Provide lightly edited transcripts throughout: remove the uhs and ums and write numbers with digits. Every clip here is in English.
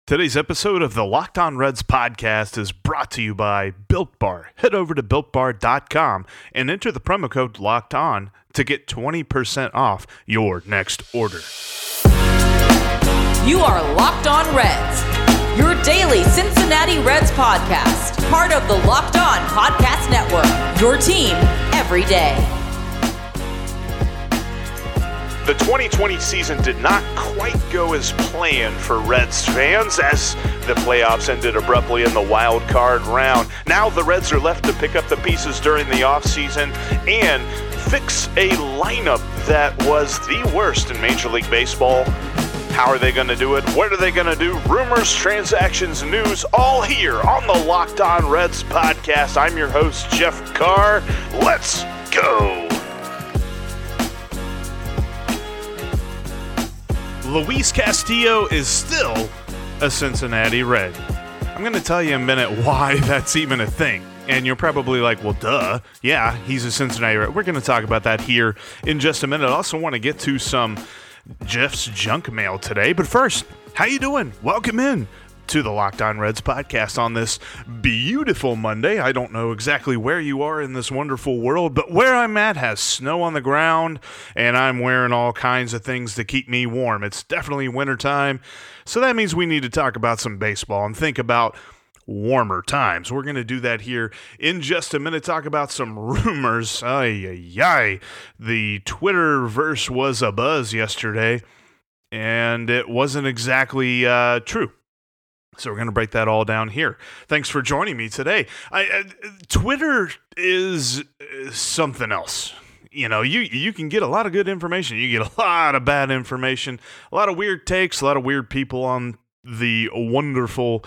Today's episode of the Locked On Reds podcast is brought to you by Built Bar. Head over to BuiltBar.com and enter the promo code Locked On to get 20% off your next order. You are Locked On Reds, your daily Cincinnati Reds podcast, part of the Locked On Podcast Network, your team every day. The 2020 season did not quite go as planned for Reds fans as the playoffs ended abruptly in the wild card round. Now the Reds are left to pick up the pieces during the offseason and fix a lineup that was the worst in Major League Baseball. How are they going to do it? What are they going to do? Rumors, transactions, news, all here on the Locked On Reds podcast. I'm your host, Jeff Carr. Let's go. Luis Castillo is still a Cincinnati Red. I'm going to tell you in a minute why that's even a thing. And you're probably like, well, duh. Yeah, he's a Cincinnati Red. We're going to talk about that here in just a minute. I also want to get to some Jeff's junk mail today. But first, how you doing? Welcome in to the Locked On Reds podcast on this beautiful Monday. I don't know exactly where you are in this wonderful world, but where I'm at has snow on the ground, and I'm wearing all kinds of things to keep me warm. It's definitely wintertime, so that means we need to talk about some baseball and think about warmer times. We're going to do that here in just a minute, talk about some rumors. The Twitterverse was a buzz yesterday, and it wasn't exactly true. So we're going to break that all down here. Thanks for joining me today. Twitter is something else. You know, you can get a lot of good information. You get a lot of bad information, a lot of weird takes, a lot of weird people on the wonderful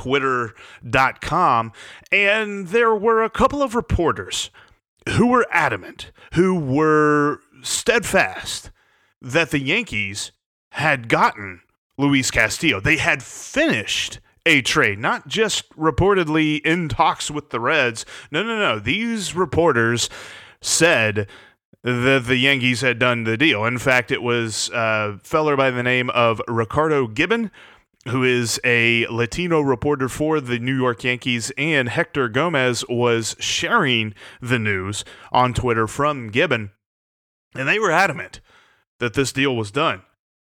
Twitter.com. And there were a couple of reporters who were adamant, who were steadfast that the Yankees had gotten Luis Castillo. They had finished a trade, not just reportedly in talks with the Reds. No. These reporters said that the Yankees had done the deal. In fact, it was a feller by the name of Ricardo Gibbon, who is a Latino reporter for the New York Yankees, and Hector Gomez was sharing the news on Twitter from Gibbon, and they were adamant that this deal was done.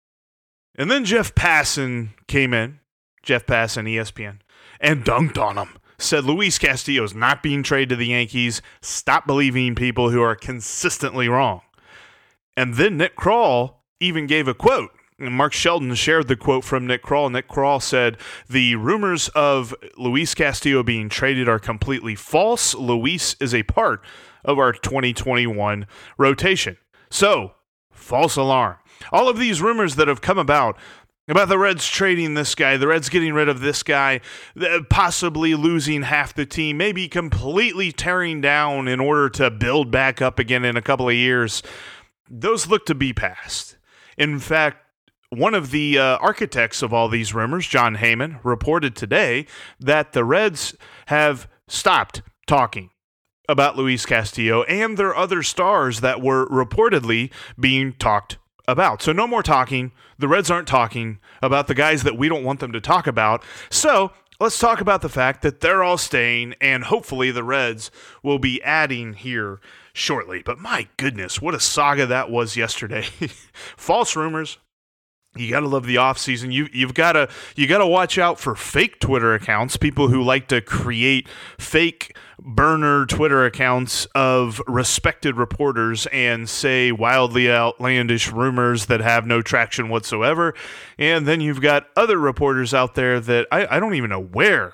And then Jeff Passan came in, Jeff Passan, ESPN, and dunked on him. Said Luis Castillo is not being traded to the Yankees. Stop believing people who are consistently wrong. And then Nick Krall even gave a quote. And Mark Sheldon shared the quote from Nick Krall. Nick Krall said, "The rumors of Luis Castillo being traded are completely false. Luis is a part of our 2021 rotation." So, false alarm. All of these rumors that have come about the Reds trading this guy, the Reds getting rid of this guy, possibly losing half the team, maybe completely tearing down in order to build back up again in a couple of years, those look to be past. In fact, one of the architects of all these rumors, John Heyman, reported today that the Reds have stopped talking about Luis Castillo and their other stars that were reportedly being talked about. So no more talking. The Reds aren't talking about the guys that we don't want them to talk about. So let's talk about the fact that they're all staying, and hopefully the Reds will be adding here shortly. But my goodness, what a saga that was yesterday. False rumors. You got to love the offseason. You've got to watch out for fake Twitter accounts, people who like to create fake burner Twitter accounts of respected reporters and say wildly outlandish rumors that have no traction whatsoever. And then you've got other reporters out there that I don't even know where.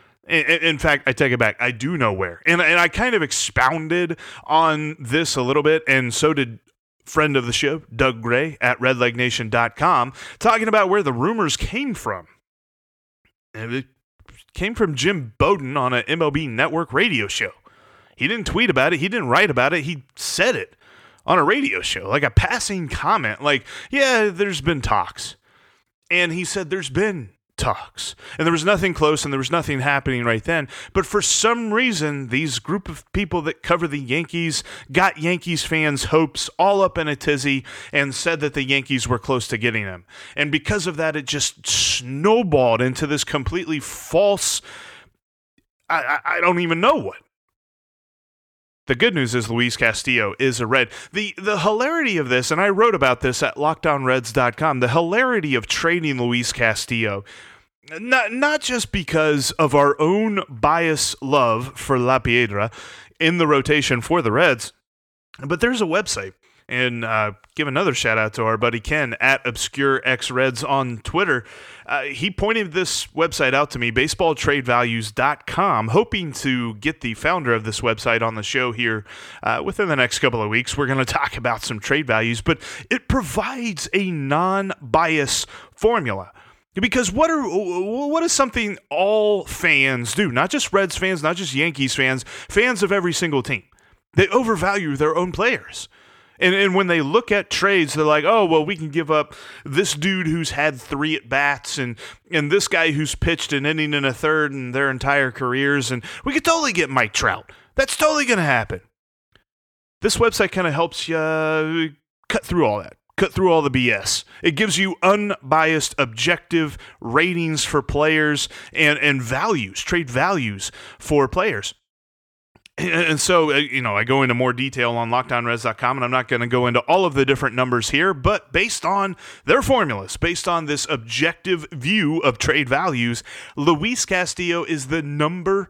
In fact, I take it back. I do know where. And I kind of expounded on this a little bit, and so did friend of the show, Doug Gray at RedLegNation.com, talking about where the rumors came from. And it came from Jim Bowden on an MLB Network radio show. He didn't tweet about it. He didn't write about it. He said it on a radio show, like a passing comment, like, yeah, there's been talks. And he said there's been talks. And there was nothing close and there was nothing happening right then. But for some reason, these group of people that cover the Yankees got Yankees fans' hopes all up in a tizzy and said that the Yankees were close to getting him. And because of that, it just snowballed into this completely false, I don't even know what. The good news is Luis Castillo is a Red. The hilarity of this, and I wrote about this at LockedOnReds.com, the hilarity of trading Luis Castillo, not just because of our own bias love for La Piedra in the rotation for the Reds, but there's a website. And give another shout out to our buddy Ken at ObscureXReds on Twitter. He pointed this website out to me, baseballtradevalues.com, hoping to get the founder of this website on the show here within the next couple of weeks. We're going to talk about some trade values, but it provides a non-bias formula. Because what is something all fans do? Not just Reds fans, not just Yankees fans, fans of every single team. They overvalue their own players. And when they look at trades, they're like, oh, well, we can give up this dude who's had 3 at-bats and this guy who's pitched an inning and a third in their entire careers, and we could totally get Mike Trout. That's totally going to happen. This website kind of helps you cut through all that, cut through all the BS. It gives you unbiased, objective ratings for players and values, trade values for players. And so, I go into more detail on LockedOnReds.com, and I'm not going to go into all of the different numbers here, but based on their formulas, based on this objective view of trade values, Luis Castillo is the number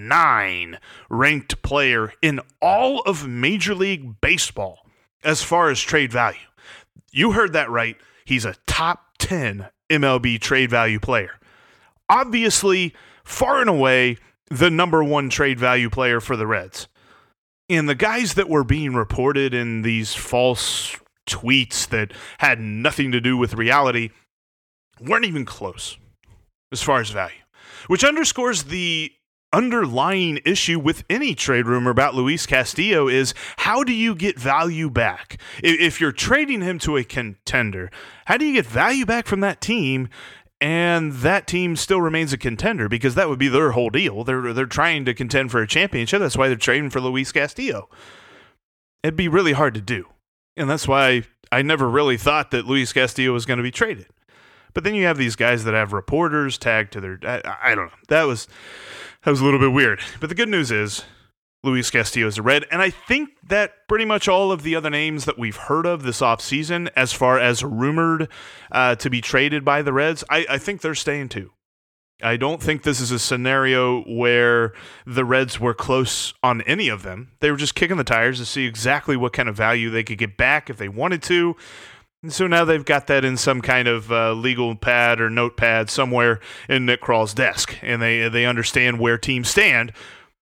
9 ranked player in all of Major League Baseball as far as trade value. You heard that right. He's a top 10 MLB trade value player. Obviously, far and away, the number 1 trade value player for the Reds. And the guys that were being reported in these false tweets that had nothing to do with reality weren't even close as far as value, which underscores the underlying issue with any trade rumor about Luis Castillo is how do you get value back? If you're trading him to a contender, how do you get value back from that team and that team still remains a contender? Because that would be their whole deal. They're trying to contend for a championship. That's why they're trading for Luis Castillo. It'd be really hard to do. And that's why I never really thought that Luis Castillo was going to be traded. But then you have these guys that have reporters tagged to their... I don't know. That was a little bit weird. But the good news is Luis Castillo is a Red, and I think that pretty much all of the other names that we've heard of this offseason as far as rumored to be traded by the Reds, I think they're staying too. I don't think this is a scenario where the Reds were close on any of them. They were just kicking the tires to see exactly what kind of value they could get back if they wanted to. And so now they've got that in some kind of legal pad or notepad somewhere in Nick Krall's desk, and they understand where teams stand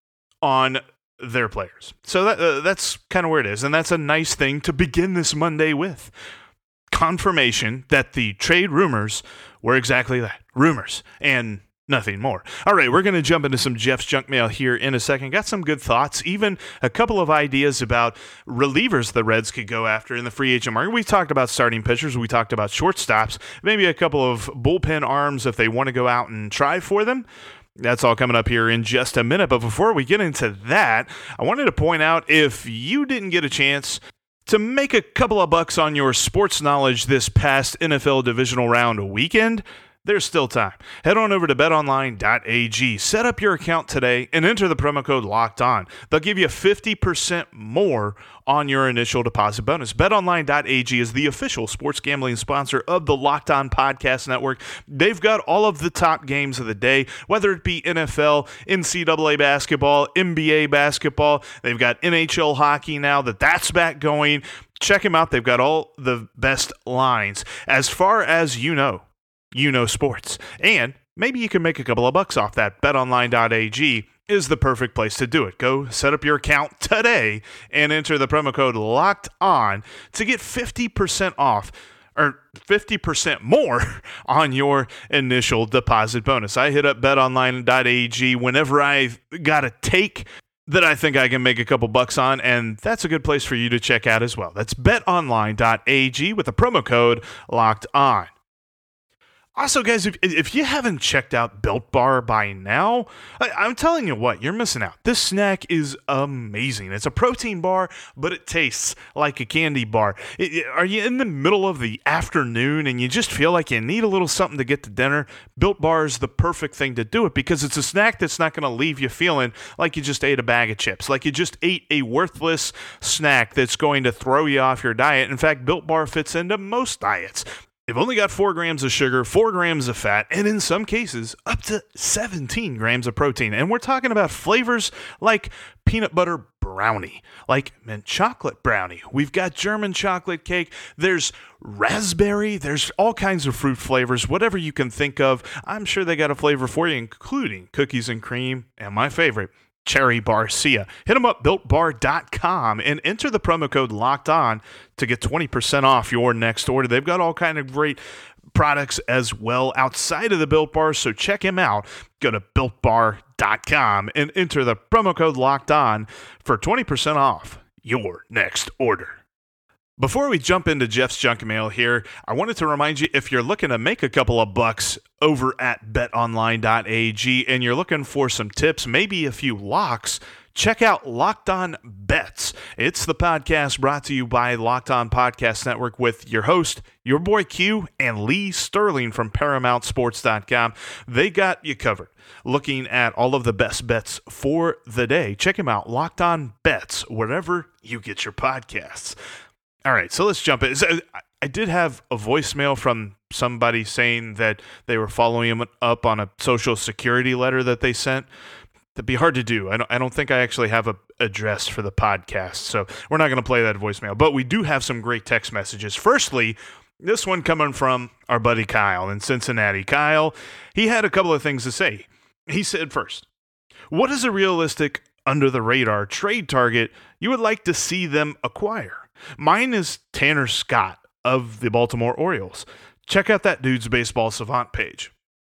on their players. So that's kind of where it is, and that's a nice thing to begin this Monday with. Confirmation that the trade rumors were exactly that, rumors, and nothing more. All right, we're going to jump into some Jeff's Junk Mail here in a second. Got some good thoughts, even a couple of ideas about relievers the Reds could go after in the free agent market. We talked about starting pitchers. We talked about shortstops, maybe a couple of bullpen arms if they want to go out and try for them. That's all coming up here in just a minute. But before we get into that, I wanted to point out if you didn't get a chance to make a couple of bucks on your sports knowledge this past NFL divisional round weekend, there's still time. Head on over to betonline.ag. Set up your account today and enter the promo code LOCKEDON. They'll give you 50% more on your initial deposit bonus. BetOnline.ag is the official sports gambling sponsor of the Locked On Podcast Network. They've got all of the top games of the day, whether it be NFL, NCAA basketball, NBA basketball. They've got NHL hockey now that's back going. Check them out. They've got all the best lines. As far as you know sports. And maybe you can make a couple of bucks off that. BetOnline.ag is the perfect place to do it. Go set up your account today and enter the promo code LOCKEDON to get 50% off or 50% more on your initial deposit bonus. I hit up betonline.ag whenever I've got a take that I think I can make a couple bucks on, and that's a good place for you to check out as well. That's betonline.ag with the promo code LOCKEDON. Also, guys, if you haven't checked out Built Bar by now, I'm telling you what, you're missing out. This snack is amazing. It's a protein bar, but it tastes like a candy bar. Are you in the middle of the afternoon and you just feel like you need a little something to get to dinner? Built Bar is the perfect thing to do it because it's a snack that's not going to leave you feeling like you just ate a bag of chips, like you just ate a worthless snack that's going to throw you off your diet. In fact, Built Bar fits into most diets. They've only got 4 grams of sugar, 4 grams of fat, and in some cases, up to 17 grams of protein. And we're talking about flavors like peanut butter brownie, like mint chocolate brownie. We've got German chocolate cake. There's raspberry. There's all kinds of fruit flavors, whatever you can think of. I'm sure they got a flavor for you, including cookies and cream, and my favorite, Cherry Barcia. Hit them up, BuiltBar.com, and enter the promo code LOCKEDON to get 20% off your next order. They've got all kind of great products as well outside of the Built Bar, so check him out. Go to BuiltBar.com and enter the promo code LOCKEDON for 20% off your next order. Before we jump into Jeff's junk mail here, I wanted to remind you, if you're looking to make a couple of bucks over at betonline.ag and you're looking for some tips, maybe a few locks, check out Locked On Bets. It's the podcast brought to you by Locked On Podcast Network with your host, your boy Q, and Lee Sterling from ParamountSports.com. They got you covered. Looking at all of the best bets for the day. Check them out, Locked On Bets, wherever you get your podcasts. All right, so let's jump in. I did have a voicemail from somebody saying that they were following him up on a Social Security letter that they sent. That'd be hard to do. I don't think I actually have an address for the podcast, so we're not going to play that voicemail. But we do have some great text messages. Firstly, this one coming from our buddy Kyle in Cincinnati. Kyle, he had a couple of things to say. He said first, what is a realistic under-the-radar trade target you would like to see them acquire? Mine is Tanner Scott of the Baltimore Orioles. Check out that dude's Baseball Savant page.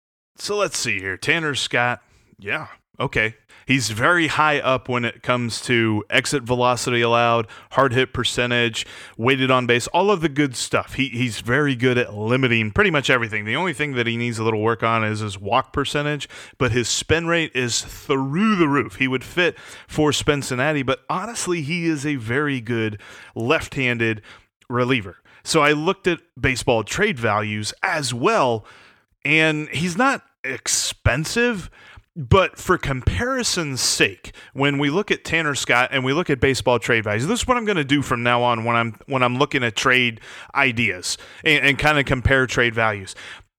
So let's see here. Tanner Scott, yeah, okay. He's very high up when it comes to exit velocity allowed, hard hit percentage, weighted on base, all of the good stuff. He's very good at limiting pretty much everything. The only thing that he needs a little work on is his walk percentage, but his spin rate is through the roof. He would fit for Cincinnati, but honestly, he is a very good left-handed reliever. So I looked at baseball trade values as well, and he's not expensive. But for comparison's sake, when we look at Tanner Scott and we look at baseball trade values, this is what I'm going to do from now on when I'm looking at trade ideas and kind of compare trade values.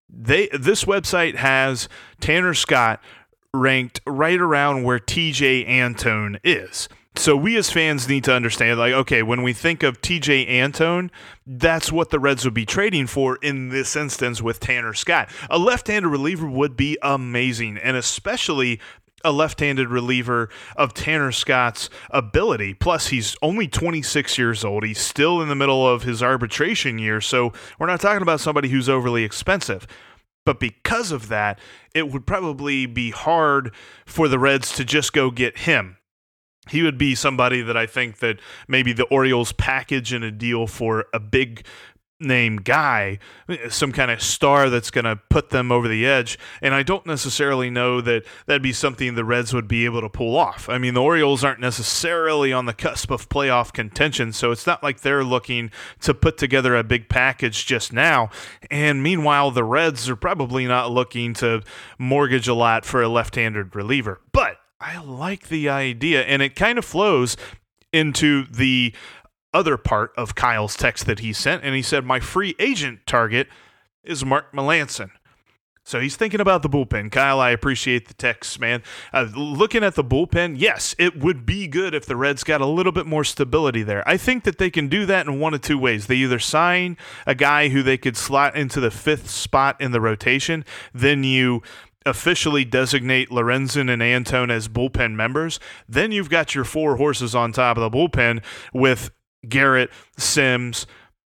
This website has Tanner Scott ranked right around where TJ Antone is. So we as fans need to understand, like, okay, when we think of TJ Antone, that's what the Reds would be trading for in this instance with Tanner Scott. A left-handed reliever would be amazing, and especially a left-handed reliever of Tanner Scott's ability. Plus, he's only 26 years old. He's still in the middle of his arbitration year, so we're not talking about somebody who's overly expensive. But because of that, it would probably be hard for the Reds to just go get him. He would be somebody that I think that maybe the Orioles package in a deal for a big name guy, some kind of star that's going to put them over the edge. And I don't necessarily know that that'd be something the Reds would be able to pull off. I mean, the Orioles aren't necessarily on the cusp of playoff contention, so it's not like they're looking to put together a big package just now. And meanwhile, the Reds are probably not looking to mortgage a lot for a left-handed reliever. But I like the idea, and it kind of flows into the other part of Kyle's text that he sent, and he said, my free agent target is Mark Melancon. So he's thinking about the bullpen. Kyle, I appreciate the text, man. Looking at the bullpen, yes, it would be good if the Reds got a little bit more stability there. I think that they can do that in one of two ways. They either sign a guy who they could slot into the 5th spot in the rotation, then you officially designate Lorenzen and Antone as bullpen members. Then you've got your 4 horses on top of the bullpen with Garrett, Sims,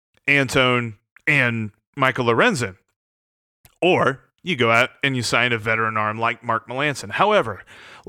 Antone, and Michael Lorenzen. Or you go out and you sign a veteran arm like Mark Melancon. However,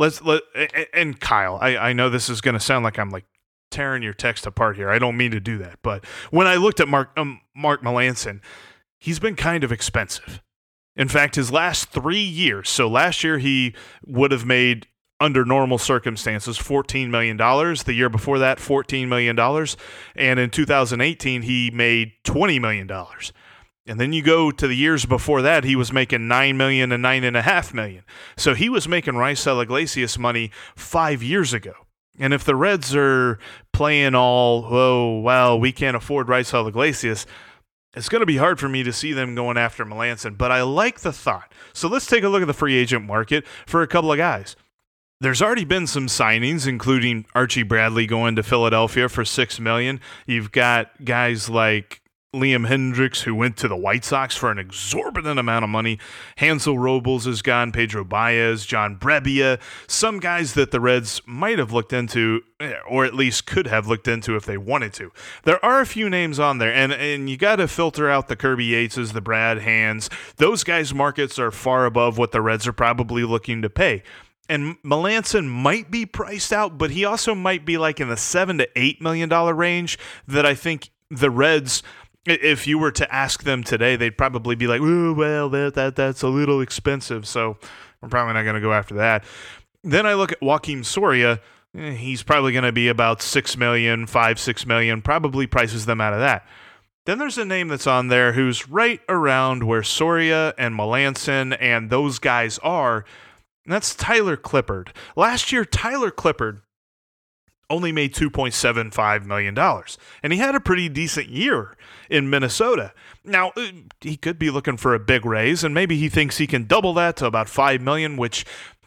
and Kyle, I know this is going to sound like I'm like tearing your text apart here. I don't mean to do that, but when I looked at Mark Melancon, he's been kind of expensive. In fact, his last 3 years, so last year he would have made, under normal circumstances, $14 million. The year before that, $14 million. And in 2018, he made $20 million. And then you go to the years before that, he was making $9 million and $9.5 million. So he was making Raisel Iglesias money 5 years ago. And if the Reds are playing all, oh, well, we can't afford Raisel Iglesias, it's going to be hard for me to see them going after Melancon. But I like the thought. So let's take a look at the free agent market for a couple of guys. There's already been some signings, including Archie Bradley going to Philadelphia for $6 million. You've got guys like Liam Hendriks, who went to the White Sox for an exorbitant amount of money. Hansel Robles is gone, Pedro Baez, John Brebbia, some guys that the Reds might have looked into, or at least could have looked into if they wanted to. There are a few names on there, and you got to filter out the Kirby Yateses, the Brad Hands. Those guys' markets are far above what the Reds are probably looking to pay. And Melancon might be priced out, but he also might be like in the $7 to $8 million range that I think the Reds, if you were to ask them today, they'd probably be like, oh, well, that's a little expensive, so we're probably not going to go after that. Then I look at Joakim Soria. He's probably going to be about $6 million, $6 million, probably prices them out of that. Then there's a name that's on there who's right around where Soria and Melancon and those guys are, and that's Tyler Clippard. Last year, Tyler Clippard only made $2.75 million, and he had a pretty decent year in Minnesota. Now, he could be looking for a big raise, and maybe he thinks he can double that to about $5 million, which,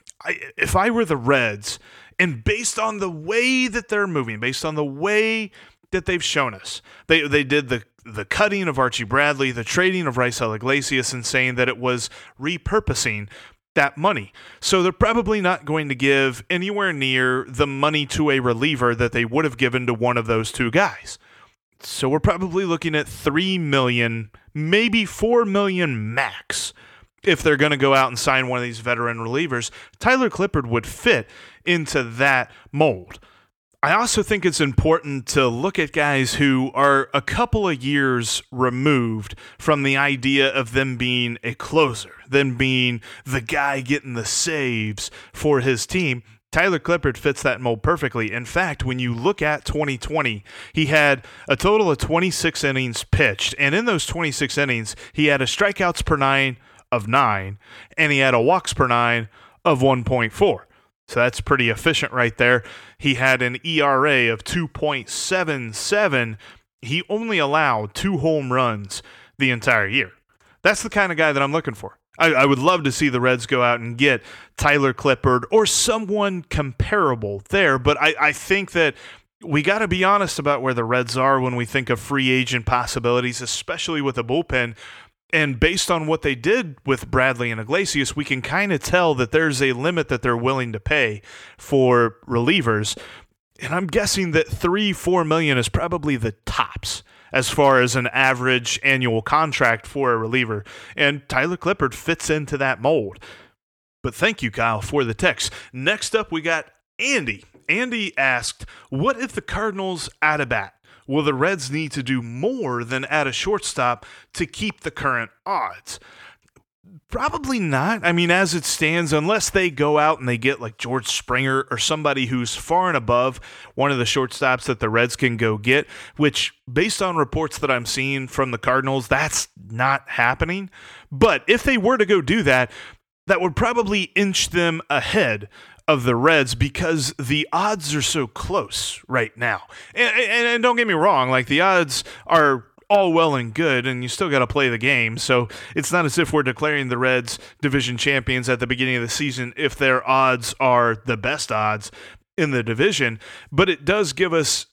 if I were the Reds, and based on the way that they're moving, based on the way that they've shown us, they did the cutting of Archie Bradley, the trading of Raisel Iglesias, and saying that it was repurposing that money. So they're probably not going to give anywhere near the money to a reliever that they would have given to one of those two guys. So we're probably looking at $3 million, maybe $4 million max if they're going to go out and sign one of these veteran relievers. Tyler Clippard would fit into that mold. I also think it's important to look at guys who are a couple of years removed from the idea of them being a closer, them being the guy getting the saves for his team. Tyler Clippard fits that mold perfectly. In fact, when you look at 2020, he had a total of 26 innings pitched, and in those 26 innings, he had a strikeouts per nine of 9, and he had a walks per nine of 1.4. So that's pretty efficient right there. He had an ERA of 2.77. He only allowed 2 home runs the entire year. That's the kind of guy that I'm looking for. I would love to see the Reds go out and get Tyler Clippard or someone comparable there, but I think that we got to be honest about where the Reds are when we think of free agent possibilities, especially with the bullpen. And based on what they did with Bradley and Iglesias, we can kind of tell that there's a limit that they're willing to pay for relievers. And I'm guessing that $3-4 million is probably the tops as far as an average annual contract for a reliever. And Tyler Clippard fits into that mold. But thank you, Kyle, for the text. Next up, we got Andy. Andy asked, what if the Cardinals add a bat? Will the Reds need to do more than add a shortstop to keep the current odds? Probably not. I mean, as it stands, unless they go out and they get like George Springer or somebody who's far and above one of the shortstops that the Reds can go get, which based on reports that I'm seeing from the Cardinals, that's not happening. But if they were to go do that, that would probably inch them ahead of the Reds because the odds are so close right now. And don't get me wrong, like the odds are all well and good, and you still got to play the game. So it's not as if we're declaring the Reds division champions at the beginning of the season if their odds are the best odds in the division. But it does give us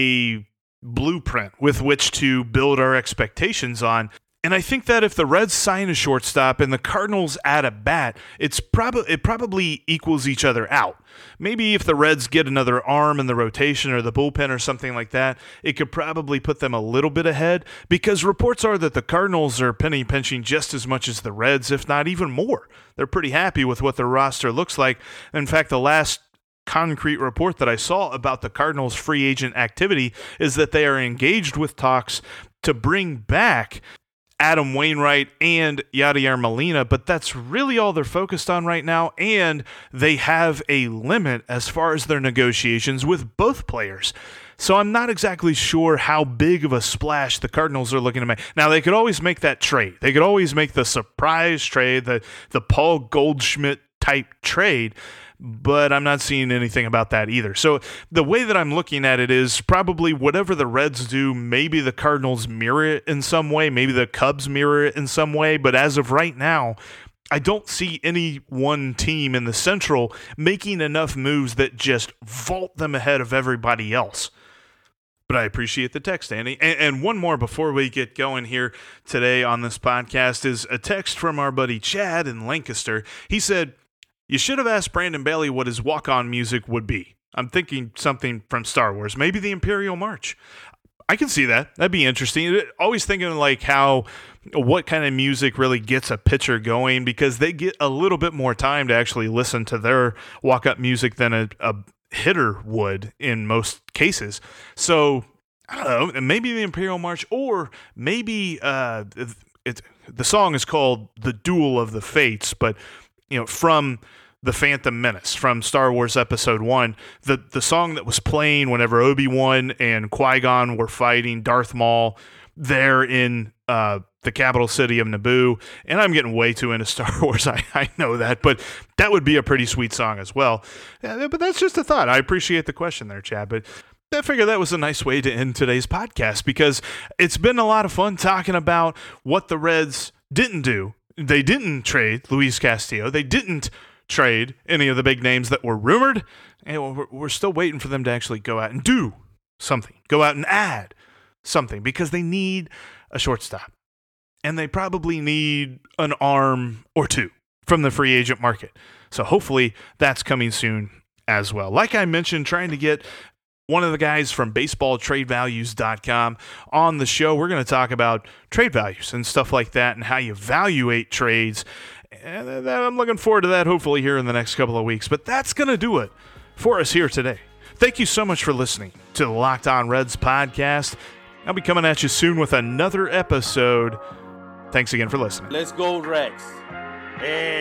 a blueprint with which to build our expectations on. And I think that if the Reds sign a shortstop and the Cardinals add a bat, it probably equals each other out. Maybe if the Reds get another arm in the rotation or the bullpen or something like that, it could probably put them a little bit ahead because reports are that the Cardinals are penny pinching just as much as the Reds, if not even more. They're pretty happy with what their roster looks like. In fact, the last concrete report that I saw about the Cardinals' free agent activity is that they are engaged with talks to bring back Adam Wainwright and Yadier Molina, but that's really all they're focused on right now, and they have a limit as far as their negotiations with both players. So I'm not exactly sure how big of a splash the Cardinals are looking to make. Now, they could always make that trade. They could always make the surprise trade, the Paul Goldschmidt type trade, but I'm not seeing anything about that either. So the way that I'm looking at it is probably whatever the Reds do, maybe the Cardinals mirror it in some way, maybe the Cubs mirror it in some way, but as of right now, I don't see any one team in the Central making enough moves that just vault them ahead of everybody else. But I appreciate the text, Andy. And one more before we get going here today on this podcast is a text from our buddy Chad in Lancaster. He said, "You should have asked Brandon Bailey what his walk-on music would be. I'm thinking something from Star Wars, maybe the Imperial March." I can see that. That'd be interesting. Always thinking like what kind of music really gets a pitcher going, because they get a little bit more time to actually listen to their walk-up music than a hitter would in most cases. So I don't know, maybe the Imperial March, or maybe the song is called "The Duel of the Fates," but from The Phantom Menace, from Star Wars Episode 1, the song that was playing whenever Obi-Wan and Qui-Gon were fighting Darth Maul there in the capital city of Naboo. And I'm getting way too into Star Wars, I know that, but that would be a pretty sweet song as well. But that's just a thought. I appreciate the question there, Chad, but I figure that was a nice way to end today's podcast, because it's been a lot of fun talking about what the Reds didn't do. They didn't trade Luis Castillo. They didn't trade any of the big names that were rumored, and we're still waiting for them to actually go out and do something, go out and add something, because they need a shortstop, and they probably need an arm or two from the free agent market. So hopefully that's coming soon as well. Like I mentioned, trying to get one of the guys from baseballtradevalues.com on the show. We're going to talk about trade values and stuff like that and how you evaluate trades. And I'm looking forward to that hopefully here in the next couple of weeks. But that's going to do it for us here today. Thank you so much for listening to the Locked On Reds podcast. I'll be coming at you soon with another episode. Thanks again for listening. Let's go, Reds. Hey.